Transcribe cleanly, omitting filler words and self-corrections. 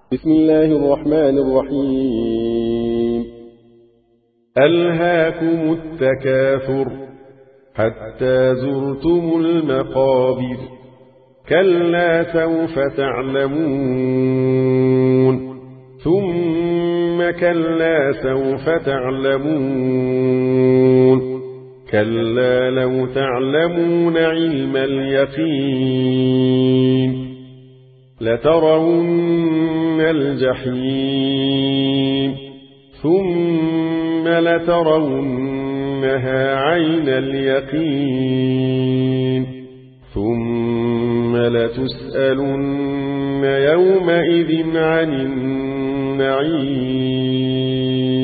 بسم الله الرحمن الرحيم. ألهاكم التكاثر حتى زرتم المقابر، كلا سوف تعلمون ثم كلا سوف تعلمون، كلا لو تعلمون علم اليقين لترون الجحيم ثم لترونها عين اليقين ثم لتسألن يومئذ عن النعيم.